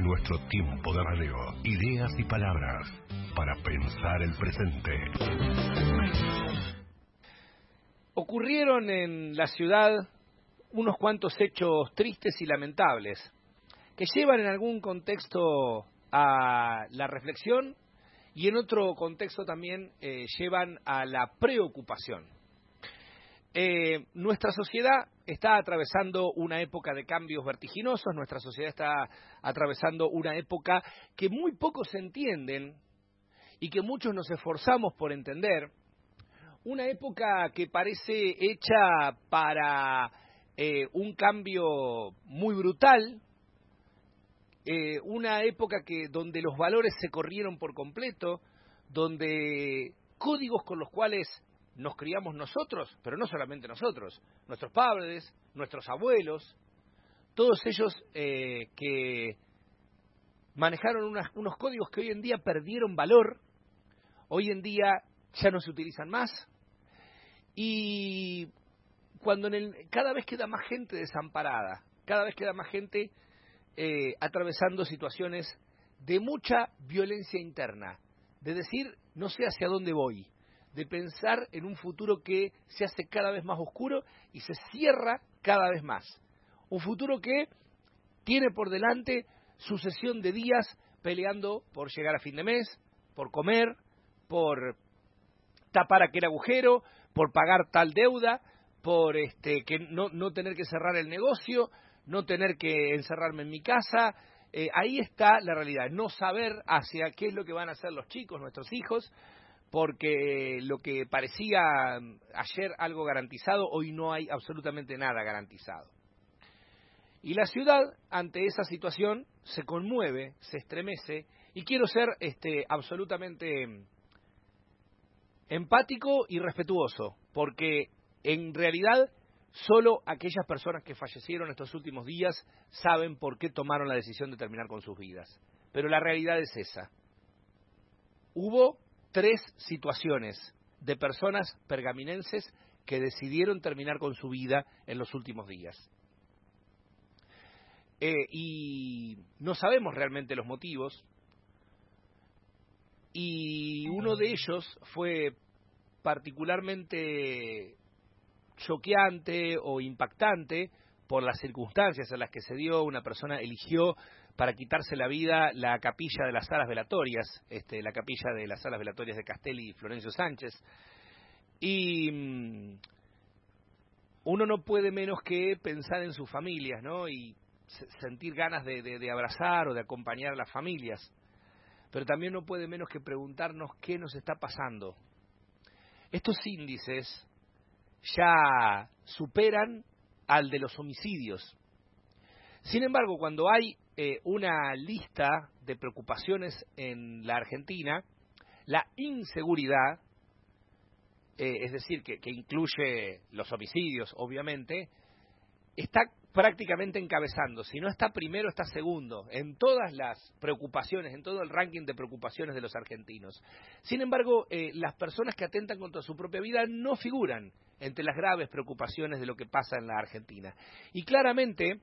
nuestro tiempo de radio. Ideas y palabras para pensar el presente. Ocurrieron en la ciudad unos cuantos hechos tristes y lamentables que llevan en algún contexto a la reflexión y en otro contexto también llevan a la preocupación. Nuestra sociedad está atravesando una época de cambios vertiginosos, nuestra sociedad está atravesando una época que muy pocos entienden y que muchos nos esforzamos por entender, una época que parece hecha para un cambio muy brutal, una época donde los valores se corrieron por completo, donde códigos con los cuales nos criamos nosotros, pero no solamente nosotros, nuestros padres, nuestros abuelos, todos ellos que manejaron unos códigos que hoy en día perdieron valor, hoy en día ya no se utilizan más, y cuando cada vez queda más gente desamparada, cada vez queda más gente atravesando situaciones de mucha violencia interna, de decir, no sé hacia dónde voy, de pensar en un futuro que se hace cada vez más oscuro y se cierra cada vez más. Un futuro que tiene por delante sucesión de días peleando por llegar a fin de mes, por comer, por tapar aquel agujero, por pagar tal deuda, por que no tener que cerrar el negocio, no tener que encerrarme en mi casa. Ahí está la realidad, no saber hacia qué es lo que van a hacer los chicos, nuestros hijos, porque lo que parecía ayer algo garantizado, hoy no hay absolutamente nada garantizado. Y la ciudad, ante esa situación, se conmueve, se estremece, y quiero ser absolutamente empático y respetuoso, porque en realidad solo aquellas personas que fallecieron estos últimos días saben por qué tomaron la decisión de terminar con sus vidas. Pero la realidad es esa. Hubo 3 situaciones de personas pergaminenses que decidieron terminar con su vida en los últimos días. Y no sabemos realmente los motivos, y uno de ellos fue particularmente choqueante o impactante por las circunstancias en las que se dio. Una persona eligió para quitarse la vida la capilla de las salas velatorias, la capilla de las salas velatorias de Castelli y Florencio Sánchez, y uno no puede menos que pensar en sus familias, ¿no? Y sentir ganas de abrazar o de acompañar a las familias, pero también no puede menos que preguntarnos qué nos está pasando. Estos índices ya superan al de los homicidios. Sin embargo, cuando hay una lista de preocupaciones en la Argentina, la inseguridad, es decir, que incluye los homicidios, obviamente, está prácticamente encabezando. Si no está primero, está segundo en todas las preocupaciones, en todo el ranking de preocupaciones de los argentinos. Sin embargo, las personas que atentan contra su propia vida no figuran entre las graves preocupaciones de lo que pasa en la Argentina. Y claramente,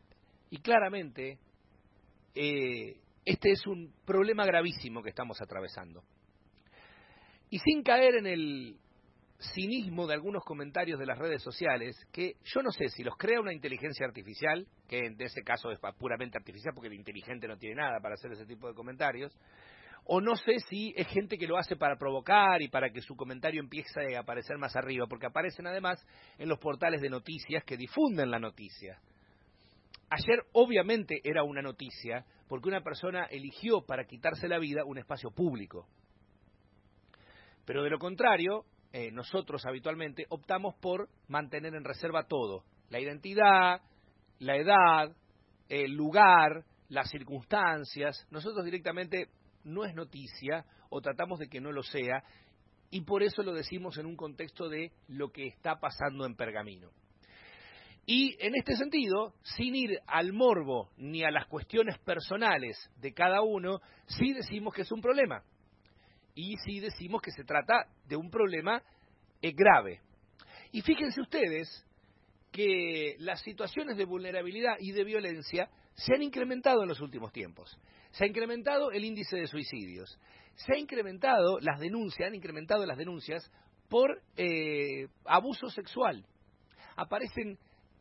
este es un problema gravísimo que estamos atravesando. Y sin caer en el cinismo de algunos comentarios de las redes sociales, que yo no sé si los crea una inteligencia artificial, que en ese caso es puramente artificial porque el inteligente no tiene nada para hacer ese tipo de comentarios, o no sé si es gente que lo hace para provocar y para que su comentario empiece a aparecer más arriba, porque aparecen además en los portales de noticias que difunden la noticia. Ayer obviamente era una noticia porque una persona eligió para quitarse la vida un espacio público. Pero de lo contrario, nosotros habitualmente optamos por mantener en reserva todo: la identidad, la edad, el lugar, las circunstancias. Nosotros directamente no es noticia o tratamos de que no lo sea, y por eso lo decimos en un contexto de lo que está pasando en Pergamino. Y en este sentido, sin ir al morbo ni a las cuestiones personales de cada uno, sí decimos que es un problema. Y sí decimos que se trata de un problema grave. Y fíjense ustedes que las situaciones de vulnerabilidad y de violencia se han incrementado en los últimos tiempos. Se ha incrementado el índice de suicidios. Se ha incrementado las denuncias, han incrementado las denuncias por abuso sexual. Aparecen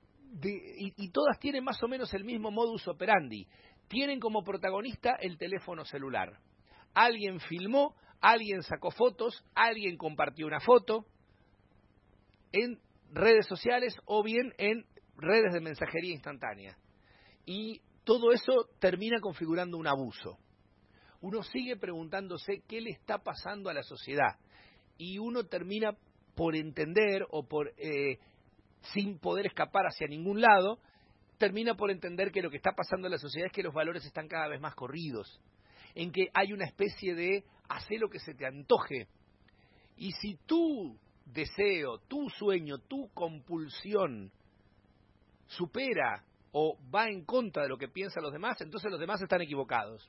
y todas tienen más o menos el mismo modus operandi. Tienen como protagonista el teléfono celular. Alguien filmó, alguien sacó fotos, alguien compartió una foto en redes sociales o bien en redes de mensajería instantánea. Y todo eso termina configurando un abuso. Uno sigue preguntándose qué le está pasando a la sociedad y uno termina por entender o por sin poder escapar hacia ningún lado, termina por entender que lo que está pasando en la sociedad es que los valores están cada vez más corridos, en que hay una especie de hacer lo que se te antoje. Y si tu deseo, tu sueño, tu compulsión supera o va en contra de lo que piensan los demás, entonces los demás están equivocados.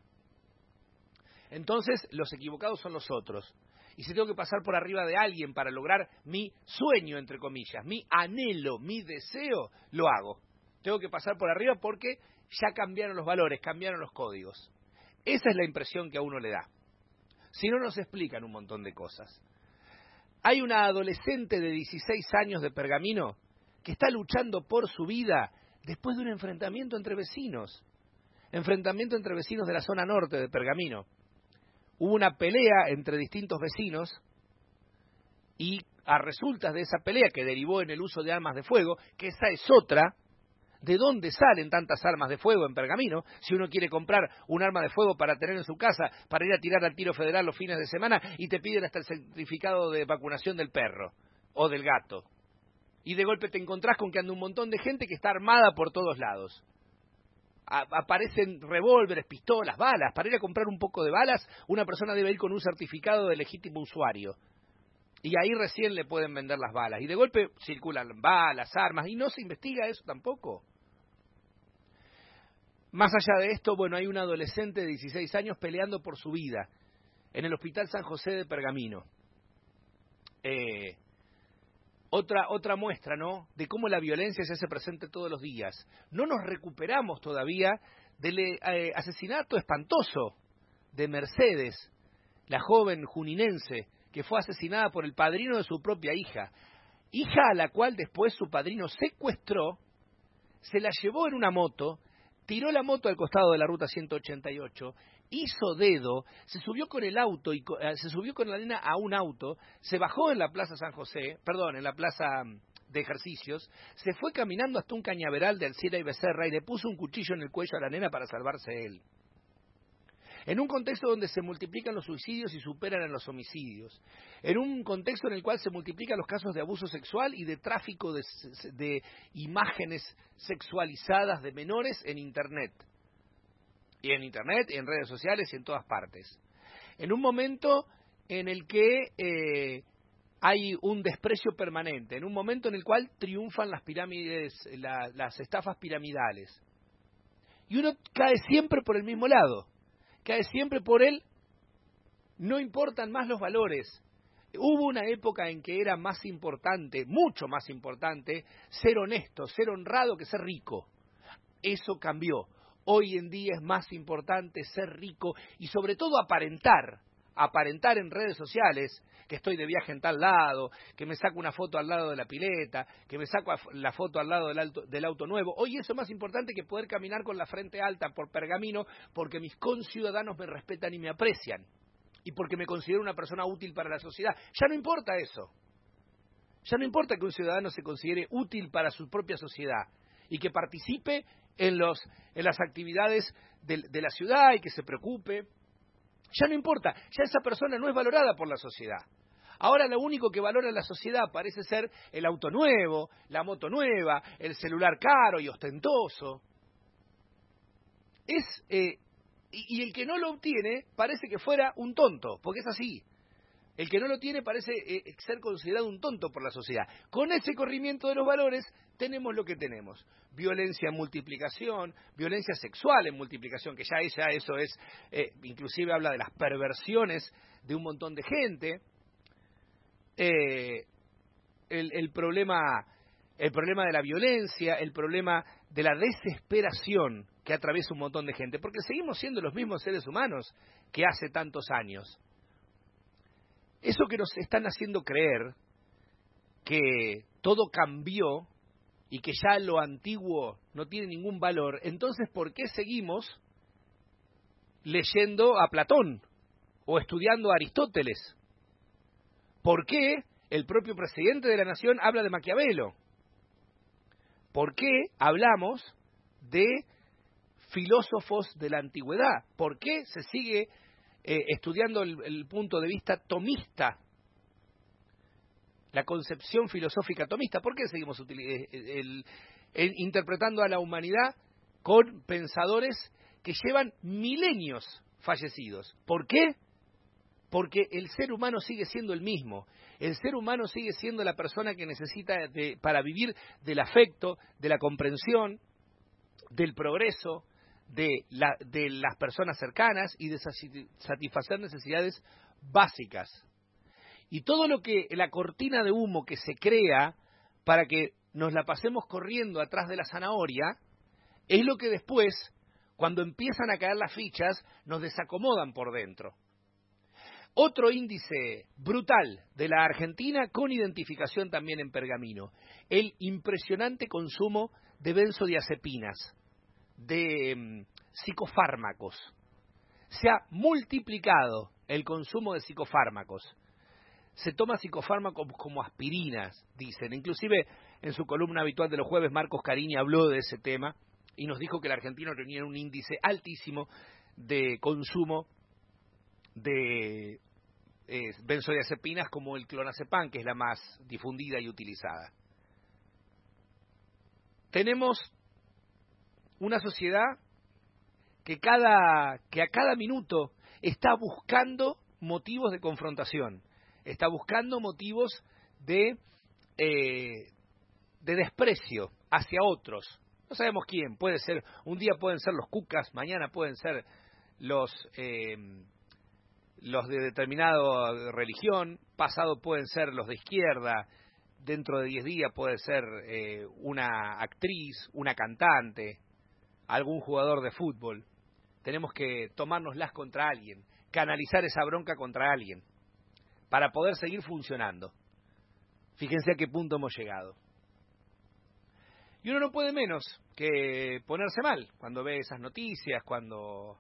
Entonces los equivocados son los otros. Y si tengo que pasar por arriba de alguien para lograr mi sueño, entre comillas, mi anhelo, mi deseo, lo hago. Tengo que pasar por arriba porque ya cambiaron los valores, cambiaron los códigos. Esa es la impresión que a uno le da. Si no, nos explican un montón de cosas. Hay una adolescente de 16 años de Pergamino que está luchando por su vida después de un enfrentamiento entre vecinos. Enfrentamiento entre vecinos de la zona norte de Pergamino. Hubo una pelea entre distintos vecinos y a resultas de esa pelea que derivó en el uso de armas de fuego, que esa es otra, ¿de dónde salen tantas armas de fuego en Pergamino? Si uno quiere comprar un arma de fuego para tener en su casa, para ir a tirar al tiro federal los fines de semana y te piden hasta el certificado de vacunación del perro o del gato. Y de golpe te encontrás con que anda un montón de gente que está armada por todos lados. Aparecen revólveres, pistolas, balas. Para ir a comprar un poco de balas, una persona debe ir con un certificado de legítimo usuario. Y ahí recién le pueden vender las balas. Y de golpe circulan balas, armas, y no se investiga eso tampoco. Más allá de esto, bueno, hay un adolescente de 16 años peleando por su vida en el Hospital San José de Pergamino. Otra muestra, ¿no?, de cómo la violencia se hace presente todos los días. No nos recuperamos todavía del asesinato espantoso de Mercedes, la joven juninense que fue asesinada por el padrino de su propia hija a la cual después su padrino secuestró, se la llevó en una moto, tiró la moto al costado de la ruta 188, hizo dedo, se subió con el auto y se subió con la nena a un auto, se bajó en la plaza San José, en la plaza de ejercicios, se fue caminando hasta un cañaveral de Alciera y Becerra y le puso un cuchillo en el cuello a la nena para salvarse él. En un contexto donde se multiplican los suicidios y superan a los homicidios, en un contexto en el cual se multiplican los casos de abuso sexual y de tráfico de imágenes sexualizadas de menores en Internet. Y en Internet, en redes sociales y en todas partes. En un momento en el que hay un desprecio permanente, en un momento en el cual triunfan las pirámides, las estafas piramidales. Y uno cae siempre por el mismo lado. Cae siempre por él, no importan más los valores. Hubo una época en que era más importante, mucho más importante, ser honesto, ser honrado que ser rico. Eso cambió. Hoy en día es más importante ser rico y sobre todo aparentar en redes sociales que estoy de viaje en tal lado, que me saco una foto al lado de la pileta, que me saco la foto al lado del auto nuevo. Hoy eso es más importante que poder caminar con la frente alta por Pergamino porque mis conciudadanos me respetan y me aprecian y porque me considero una persona útil para la sociedad. Ya no importa eso. Ya no importa que un ciudadano se considere útil para su propia sociedad y que participe en las actividades de la ciudad y que se preocupe. Ya no importa, ya esa persona no es valorada por la sociedad. Ahora lo único que valora en la sociedad parece ser el auto nuevo, la moto nueva, el celular caro y ostentoso. Y el que no lo obtiene parece que fuera un tonto, porque es así. El que no lo tiene parece ser considerado un tonto por la sociedad. Con ese corrimiento de los valores tenemos lo que tenemos. Violencia en multiplicación, violencia sexual en multiplicación, que ya eso es, inclusive habla de las perversiones de un montón de gente. El problema de la violencia, el problema de la desesperación que que atraviesa un montón de gente, porque seguimos siendo los mismos seres humanos que hace tantos años. Eso que nos están haciendo creer que todo cambió y que ya lo antiguo no tiene ningún valor, entonces ¿por qué seguimos leyendo a Platón o estudiando a Aristóteles? ¿Por qué el propio presidente de la Nación habla de Maquiavelo? ¿Por qué hablamos de filósofos de la antigüedad? ¿Por qué se sigue estudiando el punto de vista tomista? La concepción filosófica tomista. ¿Por qué seguimos interpretando a la humanidad con pensadores que llevan milenios fallecidos? ¿Por qué? Porque el ser humano sigue siendo el mismo. El ser humano sigue siendo la persona que necesita para vivir del afecto, de la comprensión, del progreso, de las personas cercanas y de satisfacer necesidades básicas. Y todo lo que, la cortina de humo que se crea para que nos la pasemos corriendo atrás de la zanahoria, es lo que después, cuando empiezan a caer las fichas, nos desacomodan por dentro. Otro índice brutal de la Argentina, con identificación también en Pergamino, el impresionante consumo de benzodiazepinas, de psicofármacos. Se ha multiplicado el consumo de psicofármacos. Se toma psicofármacos como aspirinas, dicen. Inclusive en su columna habitual de los jueves, Marcos Carini habló de ese tema y nos dijo que el argentino tenía un índice altísimo de consumo de benzodiazepinas como el clonazepam, que es la más difundida y utilizada. Tenemos una sociedad que a cada minuto está buscando motivos de confrontación, está buscando motivos de desprecio hacia otros. No sabemos quién, puede ser, un día pueden ser los cucas, mañana pueden ser los de determinada religión, pasado pueden ser los de izquierda, dentro de 10 días puede ser una actriz, una cantante, algún jugador de fútbol. Tenemos que tomárnoslas contra alguien, canalizar esa bronca contra alguien, para poder seguir funcionando. Fíjense a qué punto hemos llegado. Y uno no puede menos que ponerse mal cuando ve esas noticias, cuando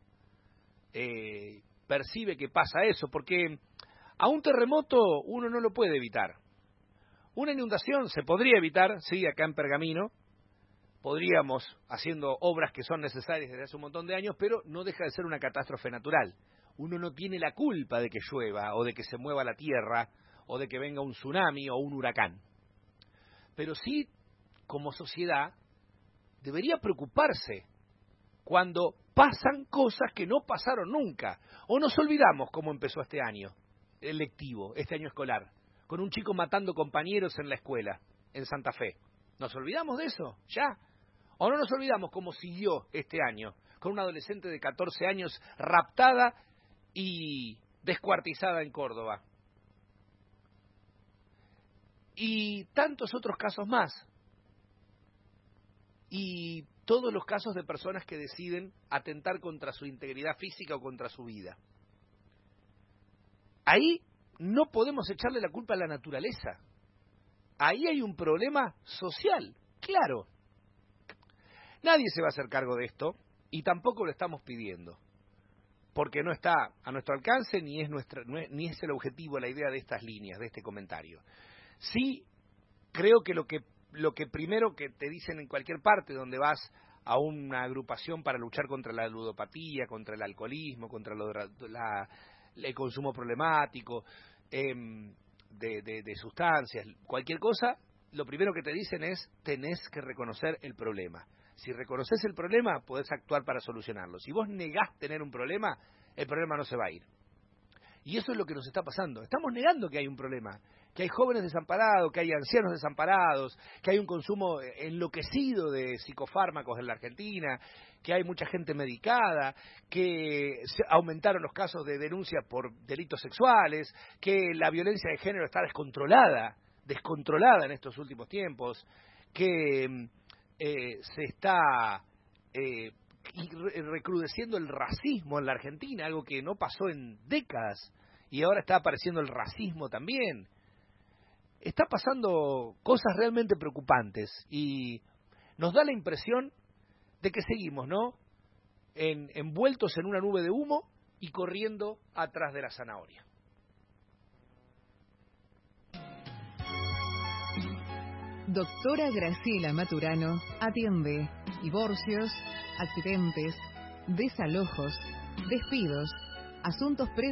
percibe que pasa eso, porque a un terremoto uno no lo puede evitar. Una inundación se podría evitar, sí, acá en Pergamino, podríamos, haciendo obras que son necesarias desde hace un montón de años, pero no deja de ser una catástrofe natural. Uno no tiene la culpa de que llueva, o de que se mueva la tierra, o de que venga un tsunami o un huracán. Pero sí, como sociedad, debería preocuparse cuando pasan cosas que no pasaron nunca. O nos olvidamos cómo empezó este año lectivo, este año escolar, con un chico matando compañeros en la escuela, en Santa Fe. ¿Nos olvidamos de eso? ¿Ya? ¿O no nos olvidamos cómo siguió este año, con una adolescente de 14 años raptada y descuartizada en Córdoba? Y tantos otros casos más. Y todos los casos de personas que deciden atentar contra su integridad física o contra su vida. Ahí no podemos echarle la culpa a la naturaleza. Ahí hay un problema social, claro. Nadie se va a hacer cargo de esto y tampoco lo estamos pidiendo, porque no está a nuestro alcance ni es el objetivo, la idea de estas líneas, de este comentario. Sí, creo que lo que primero que te dicen en cualquier parte donde vas a una agrupación para luchar contra la ludopatía, contra el alcoholismo, contra el consumo problemático de sustancias, cualquier cosa, lo primero que te dicen es: tenés que reconocer el problema. Si reconoces el problema, podés actuar para solucionarlo. Si vos negás tener un problema, el problema no se va a ir. Y eso es lo que nos está pasando. Estamos negando que hay un problema, que hay jóvenes desamparados, que hay ancianos desamparados, que hay un consumo enloquecido de psicofármacos en la Argentina, que hay mucha gente medicada, que aumentaron los casos de denuncias por delitos sexuales, que la violencia de género está descontrolada en estos últimos tiempos, que recrudeciendo el racismo en la Argentina, algo que no pasó en décadas, y ahora está apareciendo el racismo también. Está pasando cosas realmente preocupantes y nos da la impresión de que seguimos, ¿no?, envueltos en una nube de humo y corriendo atrás de la zanahoria. Doctora Graciela Maturano atiende divorcios, accidentes, desalojos, despidos, asuntos previos.